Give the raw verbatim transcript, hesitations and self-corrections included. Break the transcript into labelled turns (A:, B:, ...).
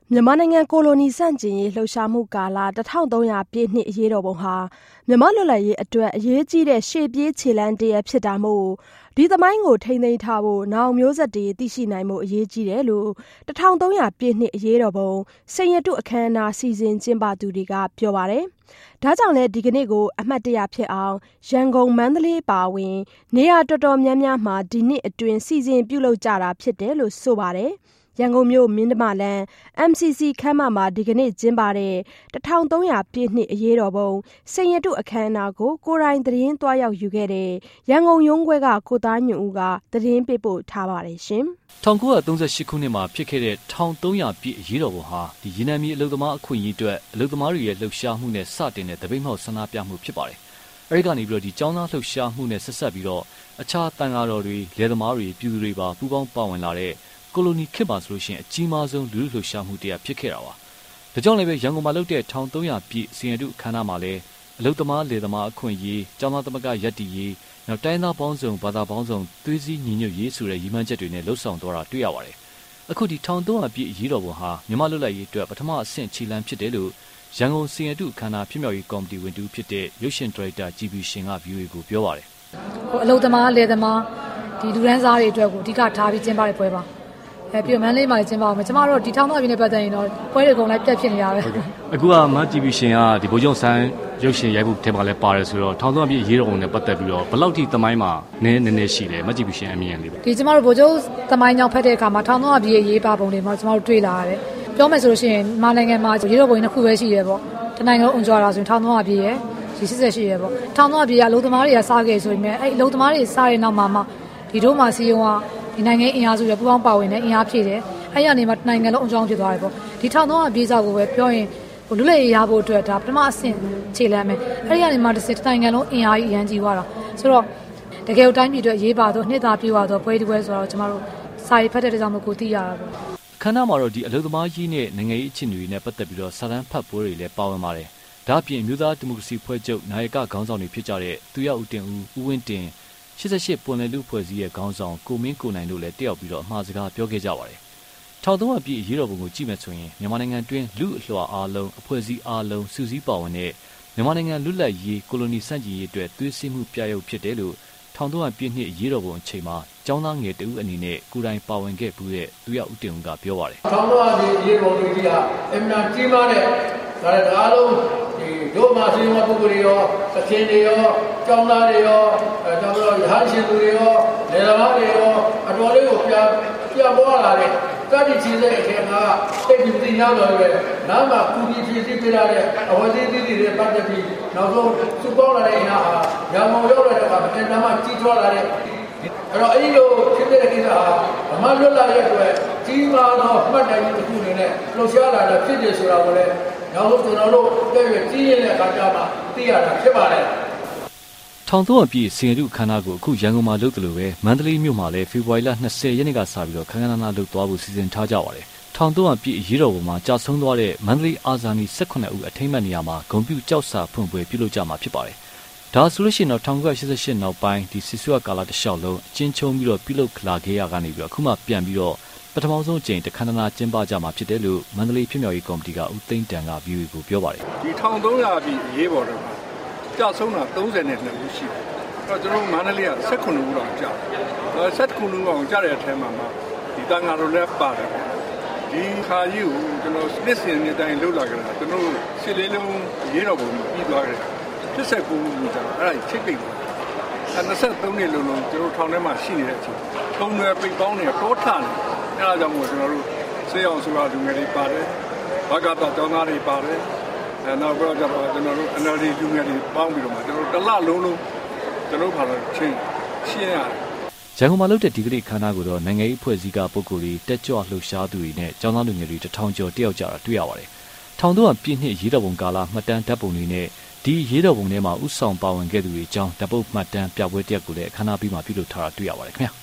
A: မြန်မာနိုင်ငံကိုလိုနီဆန့်ကျင်ရေးလှုပ်ရှားမှုကာလတစ်ထောင်သုံးရာပြည့်နှစ်အရေးတော်ပုံဟာမြန်မာလွတ်လပ်ရေးအတွက်အရေးကြီးတဲ့ရှေ့ပြေးခြေလှမ်းတစ်ရပ်ဖြစ်တာမို့ဒီသမိုင်းကိုထိန်းသိမ်းထားဖို့နောင်မျိုးဆက်တွေသိရှိနိုင်မှုအရေးကြီးတယ်လို့တစ်ထောင်သုံးရာပြည့်နှစ်အရေးတော်ပုံစိန်ရတုအခမ်းအနားစီစဉ်ကျင်းပသူတွေကပြောပါတယ်။ဒါကြောင့်လည်းဒီကနေ့ကိုအမှတ်တရဖြစ်အောင်ရန်ကုန်မန္တလေးပါဝင်နေရာတော်တော်များများမှာဒီနှစ်အတွင်းစီစဉ်ပြုလုပ်ကြတာဖြစ်တယ်လို့ဆိုပါတယ်။ရန်ကုန်မြို့မင်းဓမ္မလမ်း M C C ခန်းမမှာဒီကနေ့ကျင်းပတဲ့တစ်ထောင်သုံးရာပြည့်နှစ်အရေးတော်ပုံစိန်ရတုအခမ်းအနားကိုကိုရိုင်းသတင်းသွားရောက်ယူခဲ့တဲ့ရန်ကုန်ရုံးခွဲကကိုသားညွန့်ဦးကသတင်းပေးပို့ထားပါတယ်ရှင်
B: ။၁၉၃၈ခုနှစ်မှာဖြစ်ခဲ့တဲ့တစ်ထောင်သုံးရာပြည့်အရေးတော်ပုံဟာဒီရေနံမြေအလုပ်သမားအခွင့်အရေးအတွက်အလုပ်သမားတွေရဲ့လှုပ်ရှားမှုနဲ့စတင်တဲ့တပိတ်မှောက်ဆန္ဒပြမှုဖြစ်ပါတယ်။အဲဒီကနေပြီးတော့ဒီចောင်းသားလှုပ်ရှားမှုနဲ့ဆက်ဆက်ပြီးတော့အခြားတန်ဃာတော်တွေလယ်သမားတွေပြည်သူတွေပါပူးပေါင်းပါဝင်လာတဲ့ကိုလိုနီခေတ်မှာဆိုလို့ရှိရင်အကြီးမားဆုံးလူလူလှုပ်ရှားမှုတရားဖြစ်ခဲ့တာပါ။ဒါကြောင့်လည်းပဲရန်ကုန်မှာလုပ်တဲ့တစ်ထောင်သုံးရာပြည့်စီရင်တုအခမ်းအနားမှာလည်းအလုပ်သမားလယ်သမားအခွင့်အရေးကျောင်းသားသမဂ္ဂရပ်တည်ရေးနောက်တိုင်းသားပေါင်းစုံဘာသာပေါင်းစုံသွေးစည်းညီညွတ်ရေးဆိုတဲ့ရည်မှန်းချက်တွေနဲ့လှုပ်ဆောင်သွားတာတွေ့ရပါတယ်။အခုဒီတစ်ထောင်သုံးရာပြည့်အရေးတော်ပုံဟာမြန်မာလွတ်လပ်ရေးအတွက်ပထမအဆင့်ခြေလှမ်းဖြစ်တယ်လို့ရန်ကုန်စီရင်တုအခမ်းအနားဖြစ်မြောက်ရေးကော်မတီဝင်တူဖြစ်တဲ့ရုပ်ရှင်ဒါရိုက်တာကြည်ပြူရှင်က ဗီအိုအေ ကိုပြောပါတယ်
C: ။ဟိုအလုပ်သမားလယ်သမားဒီလူရန်စားတွေအတွက်ကိုအဓိကထားပြီးကျင်းပတဲ့ပွဲပါအဲပြီးတော့မန်းလေးမှာကျင်းပအောင်ကျမတို့ဒီထောင်သားပြည်နဲ့ပတ်သက်ရင်တော့ပွဲတွေကုန်လိုက်ပြတ်ဖြစ်နေရပဲ
B: အခုကမကြည့်ပြီးရှင်ကဒီဘိုးကျုံဆန်းရုပ်ရှင်ရိုက်ဖို့ထဲမှာလည်းပါတယ်ဆိုတော့ထောင်သားပြည်အရေးတော်ပုံနဲ့ပတ်သက်ပြီးတော့ဘယ်လောက်ထိသမိုင်းမှာနည်းနည်းနည်းရှိတယ်မကြည့်ပြီးရှင်အမြင်လေးပဲ
C: ဒီကျမတို့ဘိုးကျုံသမိုင်းကြောင့်ဖတ်တဲ့အခါမှာထောင်သားပြည်ရဲ့ရေးပါပုံတွေမှာကျမတို့တွေ့လာရတယ်ပြောမယ်ဆိုလို့ရှိရင်မြန်မာနိုင်ငံမှာရေးတော်ပုံနှစ်ခုပဲရှိတယ်ပေါ့တနိုင်ငံလုံးအုံကြွတာဆိုရင်ထောင်သားပြည်ရဲ့ဒီစစ်စစ်ရှိရပေါ့ထောင်သားပြည်ကအလုပ်သမားတွေကစားခဲ့ဆိုရင်အဲ့အလုပ်သမားတွေစားတဲ့နောက်မှာမှဒီတို့မှစီယုံကဒီနိုင်ငံအင်အားစုတွေပူးပေါင်းပါဝင်နေအင်အားဖြည့်တယ်အဲ့ရနေမှာနိုင်ငံလုံးအကြောင်းဖြစ်သွားတယ်ပေါ့ဒီထောင်သုံးအပြေးစားကိုပဲပြောရင်ဟိုလူလေရဖို့အတွက်ဒါပထမအဆင့်ခြေလှမ်းပဲအဲ့ဒီကနေမှတစ်စက်နိုင်ငံလုံးအင်အားကြီးအရန်ကြီးသွားတာဆိုတော့တကယ်တိုင်းပြည်အတွက်ရေးပါတော့နှစ်သာပြေသွားတော့ပွဲဒီပွဲဆိုတော့ကျမတို့စာရေးဖတ်တဲ့ကြောင့်မို့ကိုသိရတာပေါ့
B: ခန္ဓာမှာတော့ဒီအလုပ်သမားကြီးနဲ့နိုင်ငံရေးအခြေအနေတွေနဲ့ပတ်သက်ပြီးတော့စာတမ်းဖတ်ပွဲတွေလည်းပါဝင်ပါတယ်ဒါ့အပြင်မြို့သားဒီမိုကရေစီဖွဲ့ချုပ်နာယကခေါင်းဆောင်တွေဖြစ်ကြတဲ့သူရဦးတင်ဦးဦးဝင်းတင်ရှစ်ရှစ်ပွန်လယ်လူဖွဲ့စည်းရဲ့ခေါင်းဆောင်ကိုမင်းကိုနိုင်တို့လည်းတက်ရောက်ပြီးတော့အမှားစကားပြောခဲ့ကြပါတယ်။ထောင်သုံးရာပြည့်အရေးတော်ပုံကိုကြည့်မယ်ဆိုရင်မြန်မာနိုင်ငံတွင်းလူအလွှာအားလုံးအဖွဲ့အစည်းအားလုံးစုစည်းပါဝင်တဲ့မြန်မာနိုင်ငံလွတ်လပ်ရေးကိုလိုနီစန့်ကျင်ရေးအတွက်သွေးစည်းမှုပြရုပ်ဖြစ်တယ်လို့ထောင်သုံးရာပြည့်နှစ်အရေးတော်ပုံအချိန်မှာကျောင်းသားငယ်တဦးအနေနဲ့ကိုယ်တိုင်ပါဝင်ခဲ့ပြီးတဲ့သူရဦးတင်ဦးကပြောပါတယ်
D: ။ထောင်သုံးရာပြည့်အရေးတော်ပုံကြီးကအမှန်ကြီးမားတဲ့ဒါလည်းအားလုံးဒီတို့မှစီမံပုဂ္ဂိုလ်တွေရောသခင်တွေရောကျောင်းသားတွေရောအဲကြောင့်တော့ရဟန်းရှင်သူတွေရောနေရာတွေရောအတော်လေးကိုပြပြပေါ်လာတဲ့တတိချီတဲ့အထင်ကတိတ်ပြီးသိရတော့ပဲနားမှာကုပြီးဖြစ်ဖြစ်ပြရတဲ့အဝသေးသေးတွေပတ်သက်ပြီးနောက်ဆုံးစုပေါင်းလာတဲ့အင်အားဟာညောင်မောင်ရောက်လာတဲ့အခါအင်တာမှာကြီးထွားလာတဲ့အဲ့တော့အဲ့ဒီလိုဖြစ်တဲ့ကိစ္စဟာဗမာလွတ်လာတဲ့အတွက်ကြီးမားသောမှတ်တိုင်ကြီးတစ်ခုအနေနဲ့လှုပ်ရှားလာတာဖြစ်တယ်ဆိုတာကိုလည်းနောက်ဆုံးကျွန်တော်တို့တဲ့ရကြီးရတဲ့အခါကျမှသိရတာဖြစ်ပါတယ်
B: ထောင်သုံးအပြည့်စင်ရုခန္ဓာကိုအခုရန်ကုန်မှာလုပ်တယ်လို့ပဲမန္တလေးမြို့မှာလည်းဖေဖော်ဝါရီလနှစ်ဆယ်ရက်နေ့ကစပြီးတော့ခန်းခန်းနာနာလုပ်သွားဖို့စီစဉ်ထားကြပါတယ်။ထောင်သုံးအပြည့်အရေးတော်ပုံမှာကြာဆုံးသွားတဲ့မန္တလေးအာဇာနည်၁၈ဦးအထိမ်းအမှတ်နေရာမှာဂုဏ်ပြုကြောက်စာဖွင့်ပွဲပြုလုပ်ကြမှာဖြစ်ပါတယ်။ဒါဆိုလို့ရှိရင်တော့၁၉၈၈နောက်ပိုင်းဒီစစ်ဆွေးကာလတစ်လျှောက်လုံးအချင်းချင်းပြီးတော့ပြုလုပ်လာခဲ့ရကနေပြီးတော့အခုမှပြန်ပြီးတော့ပထမဆုံးအကြိမ်တခန်းနာကျင်းပကြမှာဖြစ်တယ်လို့မန္တလေးဖြစ်မြောက်ရေးကော်မတီကဦးသိန်းတန်က ဗီအိုအေ ကိုပြောပါတယ်
E: ။ဒီထောင်သုံးရာပြည့်အရေးပေါ်တော့ကြာဆုံးတာ၃၀နဲ့နှစ်ဦးရှိတယ်။တော့ကျွန်တော်မန္တလေးက၁၈ဦးလောက်ကြာတယ်။အဲ၁၈ဦးလောက်ကြာတဲ့အထက်မှာမှဒီတန်ဃာတော်လည်းပါတယ်။ဒီခါကြီးကိုကျွန်တော်နှစ်စဉ်နှစ်တိုင်းလှုပ်လာကြတာကျွန်တော်ရှစ်လေးလုံးရေးတော်ပုံပြီးသွားကြတယ်။တစ်ဆက်ကူကြာအဲ့ဒါချိတ်ပိတ်သွားတယ်။အဲနှစ်ဆက်သုံးနှစ်လုံးလုံးကျွန်တော်ထောင်ထဲမှာရှိနေတဲ့အချိန်ထုံတွေပိတ်ပေါင်းနေတောထနေအဲဒါကြောင့်မို့ကျွန်တော်တို့စေအောင်ဆိုတာလူငယ်တွေပါတယ်။ဘာကတာကျောင်းသားတွေပါတယ်။အဲနောက်ပြီးတော့ကျွန်တော်တို့ N L D လူငယ်တွေပေါင်းပြီးတော့မှကျွန်တော်တို့တစ်လလုံးလုံးကျွန်တော်ဘာလို့ချင်းရှင်းရတယ်
B: ရန်ကုန်မှာလုပ်တဲ့ဒီကနေ့ခန်းနာကိုတော့နိုင်ငံရေးအဖွဲ့အစည်းကပုဂ္ဂိုလ်တွေတက်ကြွလှုပ်ရှားသူတွေနဲ့ကျောင်းသားလူငယ်တွေတထောင်ကျော်တက်ရောက်ကြတာတွေ့ရပါတယ်။ထောင်သုံးကပြည့်နှစ်ရေးတော်ပုံကာလမှတ်တမ်းဓာတ်ပုံတွေနဲ့ဒီရေးတော်ပုံထဲမှာဥဆောင်ပါဝင်ခဲ့သူတွေအကြောင်းဓာတ်ပုံမှတ်တမ်းပြပွဲတက်ကိုလည်းအခမ်းအနားပြီးမှပြုလုပ်ထားတာတွေ့ရပါတယ်ခင်ဗျာ။